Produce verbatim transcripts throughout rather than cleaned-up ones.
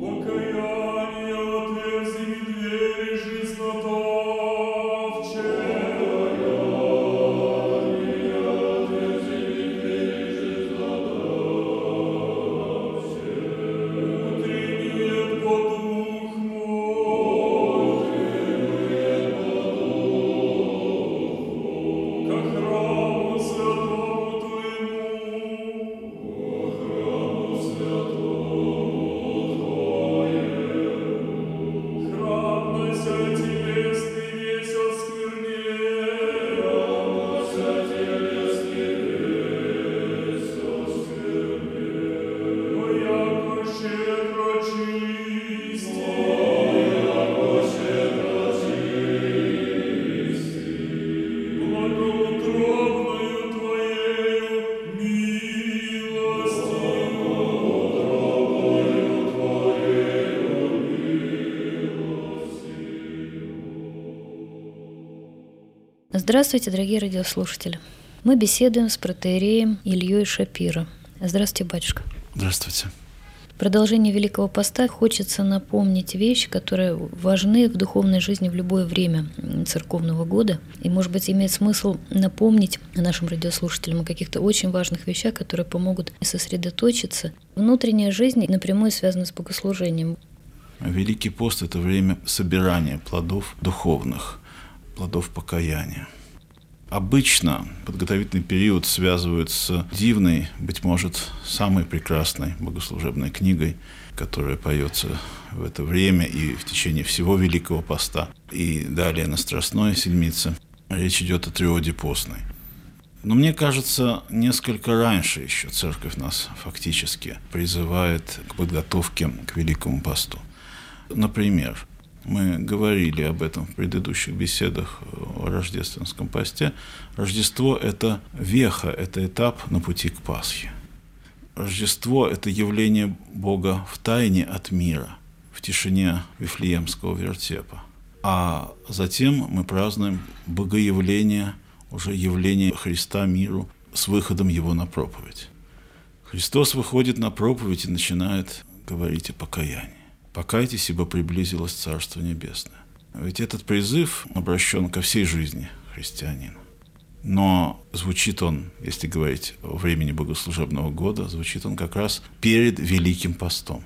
Здравствуйте, дорогие радиослушатели. Мы беседуем с протоиереем Ильей Шапиро. Здравствуйте, батюшка. Здравствуйте. В продолжении Великого Поста хочется напомнить вещи, которые важны в духовной жизни в любое время церковного года. И, может быть, имеет смысл напомнить нашим радиослушателям о каких-то очень важных вещах, которые помогут сосредоточиться. Внутренняя жизнь напрямую связана с богослужением. Великий пост – это время собирания плодов духовных, плодов покаяния. Обычно подготовительный период связывают с дивной, быть может, самой прекрасной богослужебной книгой, которая поется в это время и в течение всего Великого Поста, и далее на Страстной Седмице. Речь идет о триоде постной. Но мне кажется, несколько раньше еще Церковь нас фактически призывает к подготовке к Великому Посту. Например, мы говорили об этом в предыдущих беседах о рождественском посте. Рождество – это веха, это этап на пути к Пасхе. Рождество – это явление Бога в тайне от мира, в тишине Вифлеемского вертепа. А затем мы празднуем богоявление, уже явление Христа миру с выходом Его на проповедь. Христос выходит на проповедь и начинает говорить о покаянии. «Покайтесь, ибо приблизилось Царство Небесное». Ведь этот призыв обращен ко всей жизни христианина. Но звучит он, если говорить о времени богослужебного года, звучит он как раз перед Великим Постом.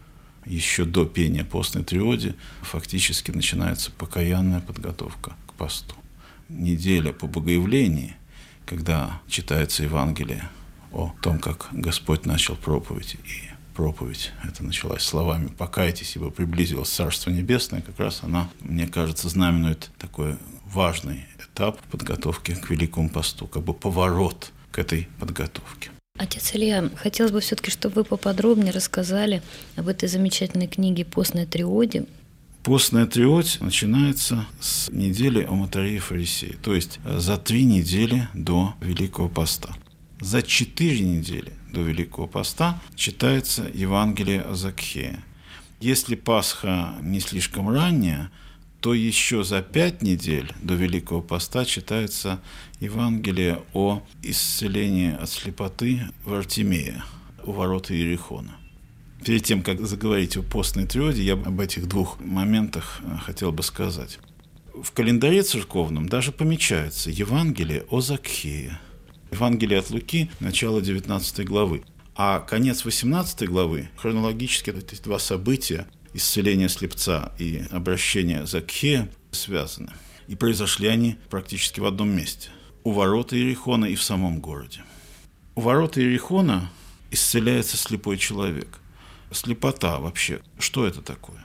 Еще до пения постной триоди фактически начинается покаянная подготовка к посту. Неделя по богоявлении, когда читается Евангелие о том, как Господь начал проповедь, и проповедь эта началась словами «покайтесь, ибо приблизилось Царство Небесное», как раз она, мне кажется, знаменует такой важный этап подготовки к Великому Посту, как бы поворот к этой подготовке. Отец Илья, хотелось бы все-таки, чтобы вы поподробнее рассказали об этой замечательной книге «Постная триоди». Постная триодь начинается с недели о Матарии и Фарисее, то есть за три недели до Великого Поста. За четыре недели до Великого Поста читается Евангелие о Закхее. Если Пасха не слишком ранняя, то еще за пять недель до Великого Поста читается Евангелие о исцелении от слепоты Вартимея у ворот Иерихона. Перед тем, как заговорить о постной триоде, я об этих двух моментах хотел бы сказать. В календаре церковном даже помечается Евангелие о Закхее. Евангелие от Луки, начало девятнадцатой главы. А конец восемнадцатой главы, хронологически, эти два события, исцеление слепца и обращение Закхея, связаны. И произошли они практически в одном месте. У ворот Иерихона и в самом городе. У ворот Иерихона исцеляется слепой человек. Слепота вообще, что это такое?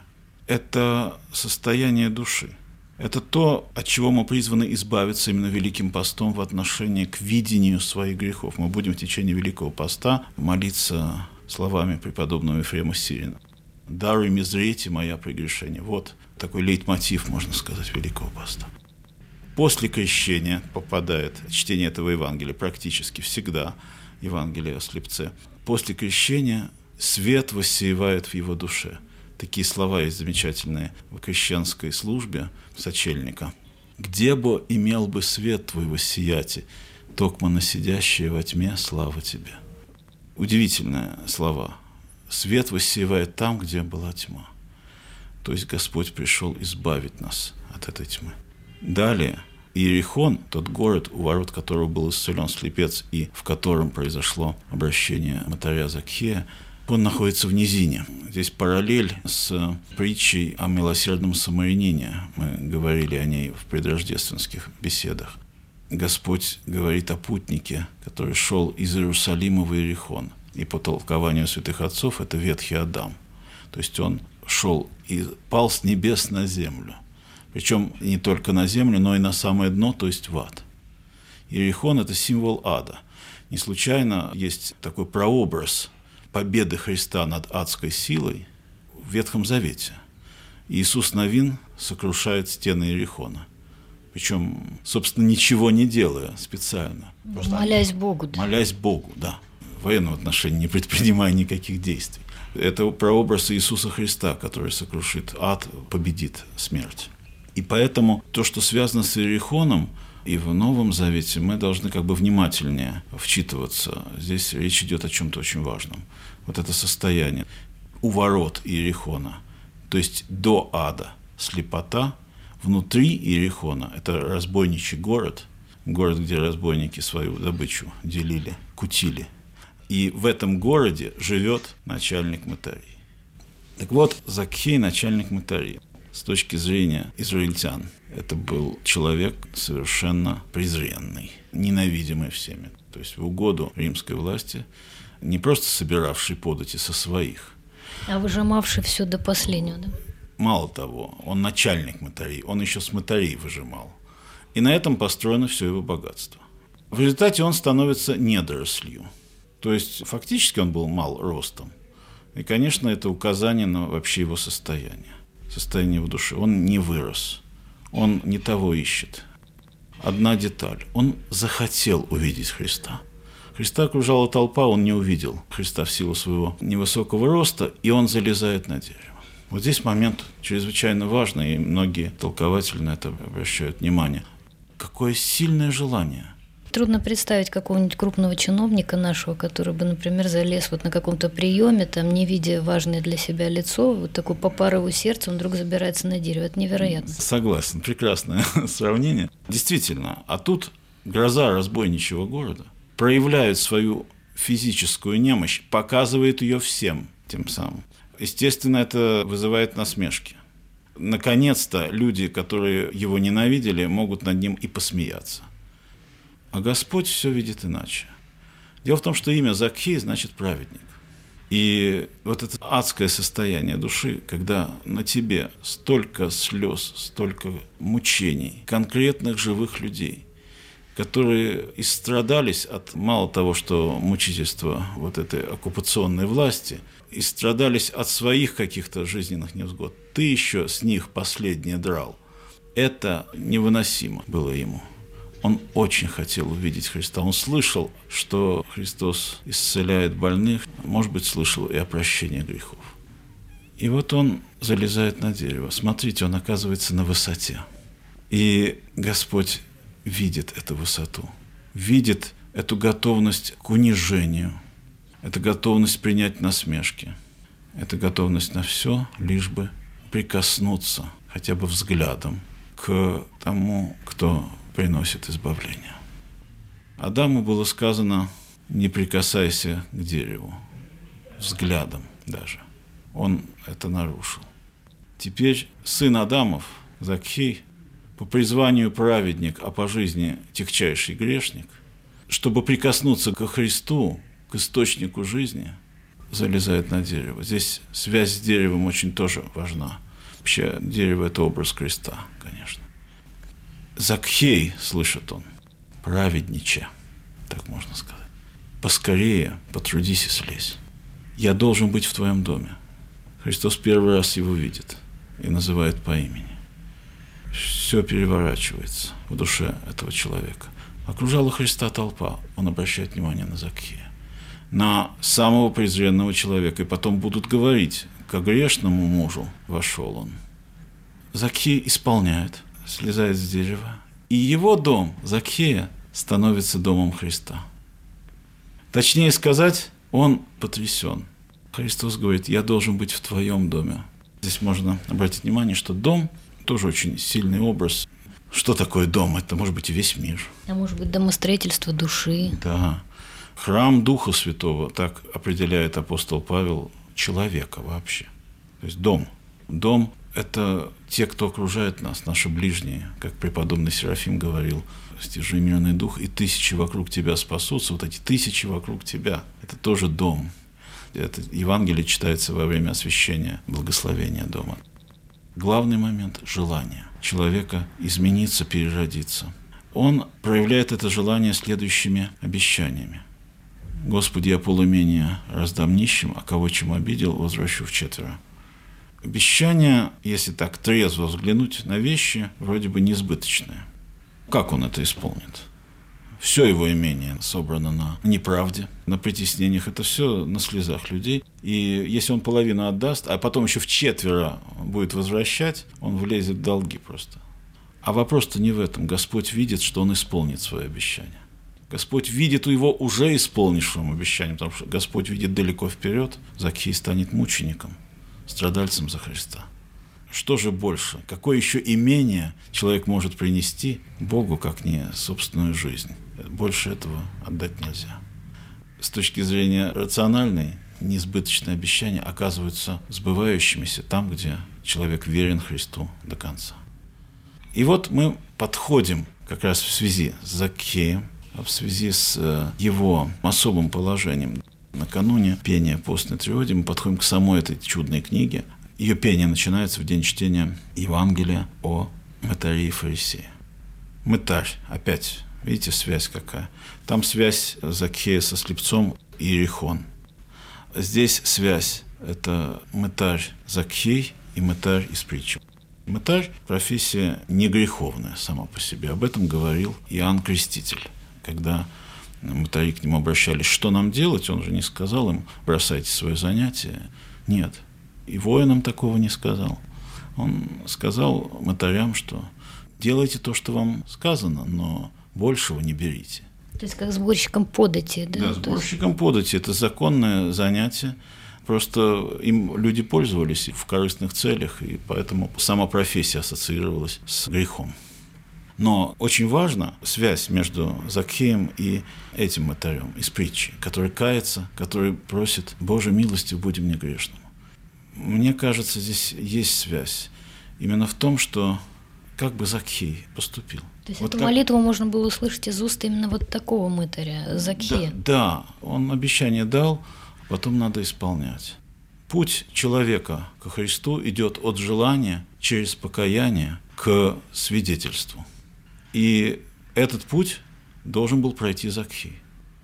Это состояние души. Это то, от чего мы призваны избавиться именно Великим Постом в отношении к видению своих грехов. Мы будем в течение Великого Поста молиться словами преподобного Ефрема Сирина. «Даруй мне зрите моя прегрешение». Вот такой лейтмотив, можно сказать, Великого Поста. После крещения попадает чтение этого Евангелия практически всегда, Евангелие о слепце. После крещения свет воссеивает в его душе. Такие слова есть замечательные в крещенской службе сочельника. «Где бы имел бы свет твой воссияти, токмо на сидящее во тьме слава тебе». Удивительные слова. свет воссеивает там, где была тьма. То есть Господь пришел избавить нас от этой тьмы. Далее, Иерихон, тот город, у ворот которого был исцелен слепец и в котором произошло обращение мотаря Закхея, он находится в низине. Здесь параллель с притчей о милосердном самарянине. Мы говорили о ней в предрождественских беседах. Господь говорит о путнике, который шел из Иерусалима в Иерихон. И по толкованию святых отцов это ветхий Адам. То есть он шел и пал с небес на землю. Причем не только на землю, но и на самое дно, то есть в ад. Иерихон – это символ ада. Не случайно есть такой прообраз победы Христа над адской силой в Ветхом Завете. Иисус Навин сокрушает стены Иерихона. Причем, собственно, ничего не делая специально. Молясь Богу. Да. Молясь Богу, да. В военном отношении не предпринимая никаких действий. Это прообраз Иисуса Христа, который сокрушит ад, победит смерть. И поэтому то, что связано с Иерихоном, и в Новом Завете мы должны как бы внимательнее вчитываться. Здесь речь идет о чем-то очень важном. Вот это состояние у ворот Иерихона, то есть до ада, слепота, внутри Иерихона, это разбойничий город, город, где разбойники свою добычу делили, кутили. И в этом городе живет начальник мытарей. Так вот, Закхей – начальник мытарей. С точки зрения израильтян, это был человек совершенно презренный, ненавидимый всеми. То есть в угоду римской власти, не просто собиравший подати со своих. А выжимавший все до последнего, да? Мало того, он начальник мытарей, он еще с мытарей выжимал. И на этом построено все его богатство. В результате он становится недорослью. То есть фактически он был мал ростом. И, конечно, это указание на вообще его состояние. Состояние в душе. Он не вырос. Он не того ищет. Одна деталь. Он захотел увидеть Христа. Христа окружала толпа, он не увидел Христа в силу своего невысокого роста, и он залезает на дерево. Вот здесь момент чрезвычайно важный, и многие толкователи на это обращают внимание. Какое сильное желание. Трудно представить какого-нибудь крупного чиновника нашего, который бы, например, залез вот на каком-то приеме, там, не видя важное для себя лицо, вот такой по порыву сердца, он вдруг забирается на дерево. Это невероятно. Согласен, прекрасное сравнение. Действительно, а тут гроза разбойничьего города проявляет свою физическую немощь, показывает ее всем тем самым. Естественно, это вызывает насмешки. Наконец-то люди, которые его ненавидели, могут над ним и посмеяться. А Господь все видит иначе. Дело в том, что имя Закхей значит праведник. И вот это адское состояние души, когда на тебе столько слез, столько мучений, конкретных живых людей, которые истрадались от, мало того, что мучительства вот этой оккупационной власти, истрадались от своих каких-то жизненных невзгод. Ты еще с них последнее драл. Это невыносимо было ему. Он очень хотел увидеть Христа. Он слышал, что Христос исцеляет больных, может быть, слышал и о прощении грехов. И вот он залезает на дерево. Смотрите, он оказывается на высоте. И Господь видит эту высоту, видит эту готовность к унижению, эту готовность принять насмешки, эту готовность на все, лишь бы прикоснуться хотя бы взглядом к тому, кто приносит избавление. Адаму было сказано: не прикасайся к дереву, взглядом даже. Он это нарушил. Теперь сын Адамов, Закхей, по призванию праведник, а по жизни тягчайший грешник, чтобы прикоснуться ко Христу, к источнику жизни, залезает на дерево. Здесь связь с деревом очень тоже важна. Вообще дерево – это образ креста, конечно. Закхей, слышит он, праведниче, так можно сказать. Поскорее потрудись и слезь. Я должен быть в твоем доме. Христос первый раз его видит и называет по имени. Все переворачивается в душе этого человека. Окружала Христа толпа. Он обращает внимание на Закхея, на самого презренного человека. И потом будут говорить: ко грешному мужу вошел он. Закхей исполняет, слезает с дерева, и его дом, Закхея, становится домом Христа. Точнее сказать, он потрясен. Христос говорит: я должен быть в твоем доме. Здесь можно обратить внимание, что дом тоже очень сильный образ. Что такое дом? Это может быть и весь мир. А может быть, домостроительство души. Да. Храм Духа Святого, так определяет апостол Павел, человека вообще. То есть дом. Дом – это те, кто окружает нас, наши ближние. Как преподобный Серафим говорил: стяжи мирный дух, и тысячи вокруг тебя спасутся. Вот эти тысячи вокруг тебя – это тоже дом. Это Евангелие читается во время освящения, благословения дома. Главный момент – желание человека измениться, переродиться. Он проявляет это желание следующими обещаниями. «Господи, я полумения раздам нищим, а кого чем обидел, возвращу вчетверо». Обещание, если так трезво взглянуть на вещи, вроде бы несбыточное. Как он это исполнит? Все его имение собрано на неправде, на притеснениях. Это все на слезах людей. И если он половину отдаст, а потом еще вчетверо будет возвращать, он влезет в долги просто. А вопрос-то не в этом. Господь видит, что он исполнит свое обещание. Господь видит у его уже исполнившего обещание, потому что Господь видит далеко вперед. Закхей станет мучеником, страдальцем за Христа. Что же больше? Какое еще имение человек может принести Богу, как не собственную жизнь? Больше этого отдать нельзя. С точки зрения рациональной, несбыточные обещания оказываются сбывающимися там, где человек верен Христу до конца. И вот мы подходим как раз в связи с Закхеем, в связи с его особым положением. Накануне пения постной триоди мы подходим к самой этой чудной книге. Ее пение начинается в день чтения Евангелия о мытаре и фарисее. Мытарь, опять, видите, связь какая? Там связь Закхея со слепцом и Иерихон. Здесь связь – это мытарь Закхей и мытарь из притчи. Мытарь – профессия не греховная сама по себе. Об этом говорил Иоанн Креститель. Когда мытари к нему обращались: что нам делать? Он же не сказал им: бросайте свое занятие. Нет. И воинам такого не сказал. Он сказал мытарям, что делайте то, что вам сказано, но большего не берите. То есть как сборщиком подати, да? Да, сборщиком подати – это законное занятие. Просто им люди пользовались в корыстных целях, и поэтому сама профессия ассоциировалась с грехом. Но очень важна связь между Закхеем и этим мытарем из притчи, который кается, который просит: «Боже, милостью буди мне грешному». Мне кажется, здесь есть связь именно в том, что как бы Закхей поступил. То есть вот эту как... молитву можно было услышать из уст именно вот такого мытаря, Закхея. Да, да, он обещание дал, а потом надо исполнять. Путь человека ко Христу идет от желания через покаяние к свидетельству. И этот путь должен был пройти Закхей.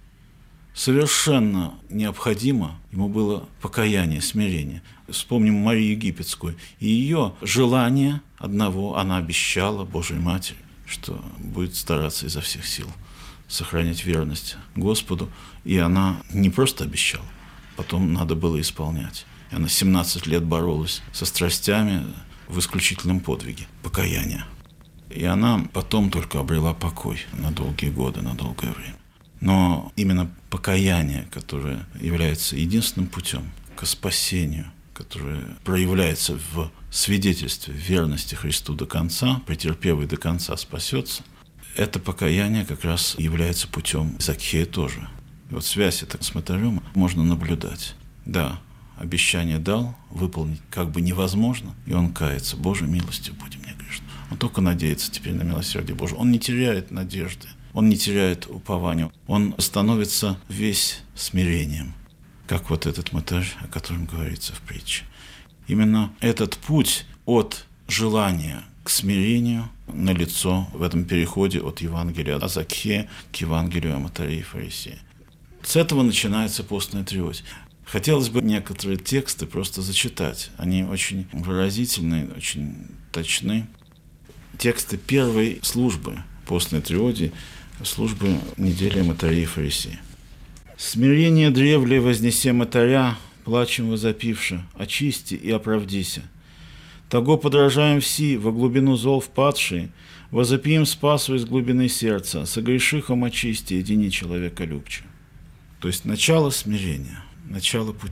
Совершенно необходимо ему было покаяние, смирение. Вспомним Марию Египетскую. И ее желание одного, она обещала Божьей Матери, что будет стараться изо всех сил сохранять верность Господу. И она не просто обещала, потом надо было исполнять. И она семнадцать лет боролась со страстями в исключительном подвиге покаяния. И она потом только обрела покой на долгие годы, на долгое время. Но именно покаяние, которое является единственным путем к спасению, которое проявляется в свидетельстве верности Христу до конца, претерпевый до конца спасется, это покаяние как раз является путем Закхея тоже. И вот связь эта с мытарем можно наблюдать. Да, обещание дал, выполнить как бы невозможно, и он кается: «Боже, милостью буди мне грешным». Он только надеется теперь на милосердие Божие. Он не теряет надежды, он не теряет упования, он становится весь смирением, как вот этот мытарь, о котором говорится в притче. Именно этот путь от желания к смирению налицо в этом переходе от Евангелия о Закхее к Евангелию о мытаре и фарисее. С этого начинается постная триодь. Хотелось бы некоторые тексты просто зачитать. Они очень выразительны, очень точны. Тексты первой службы постной триоди, службы недели мытарей и фарисея. «Смирение древле вознесе мытаря, плачем возопивши, очисти и оправдися. Того подражаем все, во глубину зол впадшие, возопием спасу из глубины сердца, согрешихом очисти, едини человека любче». То есть начало смирения, начало пути.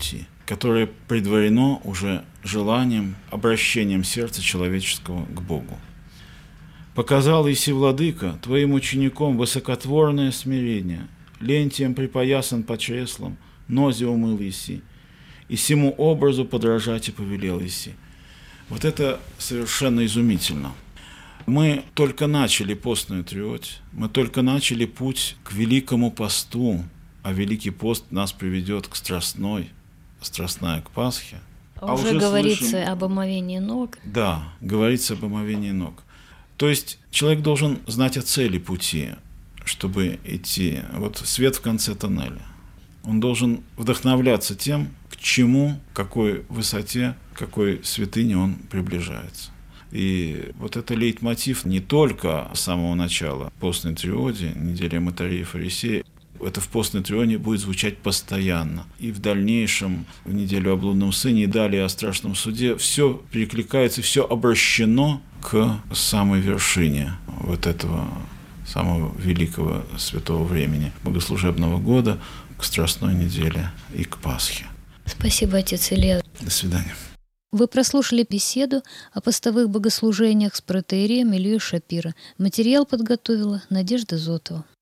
которое предварено уже желанием, обращением сердца человеческого к Богу. «Показал еси, владыка, твоим ученикам высокотворное смирение, лентием припоясан по чреслам, нози умыл еси, и сему образу подражать и повелел еси». Вот это совершенно изумительно. Мы только начали постную триодь, мы только начали путь к великому посту, а Великий пост нас приведет к страстной, страстная к Пасхе. А, а уже, уже говорится слышим, об омовении ног. Да, говорится об омовении ног. То есть человек должен знать о цели пути, чтобы идти. Вот свет в конце тоннеля. Он должен вдохновляться тем, к чему, к какой высоте, к какой святыне он приближается. И вот это лейтмотив не только с самого начала постной триоди, недели Матарии и Фарисея, это в постной триоде будет звучать постоянно. И в дальнейшем, в неделю о блудном сыне, и далее о страшном суде, все перекликается, все обращено к самой вершине вот этого самого великого святого времени, богослужебного года, к страстной неделе и к Пасхе. Спасибо, отец Илья. До свидания. Вы прослушали беседу о постовых богослужениях с протоиереем Ильей Шапиро. Материал подготовила Надежда Зотова.